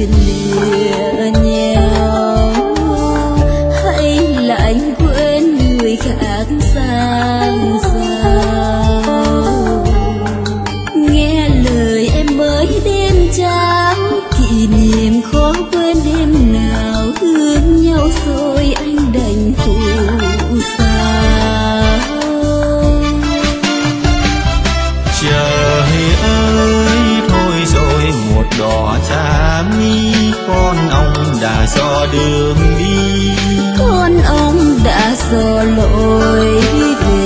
thuyền lìa nhau, hay là anh quên người khác sang giàu. Nghe lời em mới đêm trắng, kỷ niệm khó quên đêm nào thương nhau rồi anh đành phụ sao. Trời ơi thôi rồi một đỏ cha mi, con ông đã dò đường đi, con ông đã dò lối về.